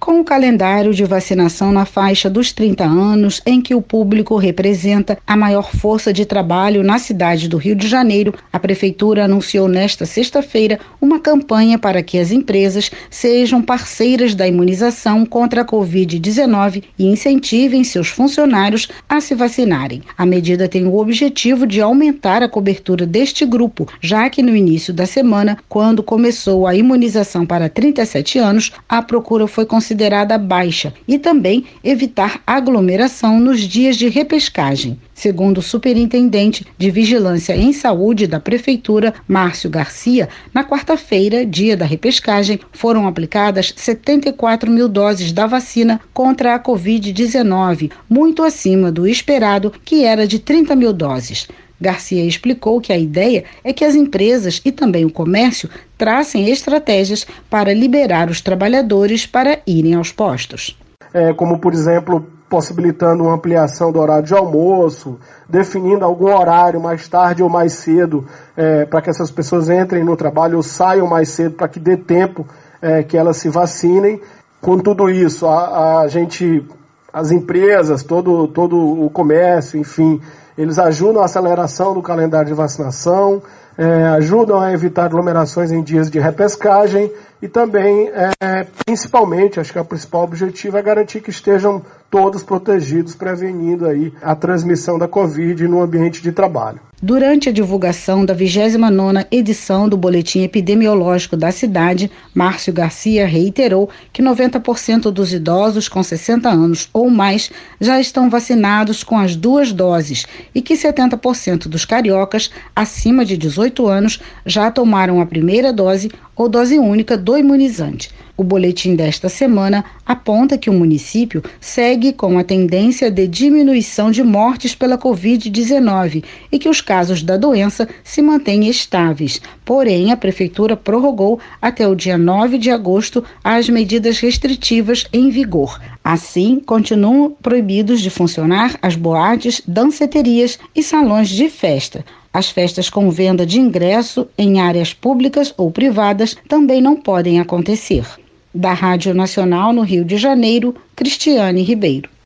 Com o calendário de vacinação na faixa dos 30 anos, em que o público representa a maior força de trabalho na cidade do Rio de Janeiro, a Prefeitura anunciou nesta sexta-feira uma campanha para que as empresas sejam parceiras da imunização contra a Covid-19 e incentivem seus funcionários a se vacinarem. A medida tem o objetivo de aumentar a cobertura deste grupo, já que no início da semana, quando começou a imunização para 37 anos, a procura foi considerada baixa e também evitar aglomeração nos dias de repescagem. Segundo o superintendente de Vigilância em Saúde da Prefeitura, Márcio Garcia, na quarta-feira, dia da repescagem, foram aplicadas 74 mil doses da vacina contra a Covid-19, muito acima do esperado, que era de 30 mil doses. Garcia explicou que a ideia é que as empresas e também o comércio tracem estratégias para liberar os trabalhadores para irem aos postos. Como, por exemplo, possibilitando uma ampliação do horário de almoço, definindo algum horário mais tarde ou mais cedo para que essas pessoas entrem no trabalho ou saiam mais cedo para que dê tempo que elas se vacinem. Com tudo isso, as empresas, todo o comércio, enfim, eles ajudam a aceleração do calendário de vacinação, ajudam a evitar aglomerações em dias de repescagem e também, principalmente, acho que o principal objetivo é garantir que estejam todos protegidos, prevenindo aí a transmissão da Covid no ambiente de trabalho. Durante a divulgação da 29ª edição do Boletim Epidemiológico da cidade, Márcio Garcia reiterou que 90% dos idosos com 60 anos ou mais já estão vacinados com as 2 doses e que 70% dos cariocas acima de 18 anos já tomaram a primeira dose ou dose única do imunizante. O boletim desta semana aponta que o município segue com a tendência de diminuição de mortes pela Covid-19 e que os casos da doença se mantêm estáveis. Porém, a Prefeitura prorrogou até o dia 9 de agosto as medidas restritivas em vigor. Assim, continuam proibidos de funcionar as boates, danceterias e salões de festa. As festas com venda de ingresso em áreas públicas ou privadas também não podem acontecer. Da Rádio Nacional no Rio de Janeiro, Cristiane Ribeiro.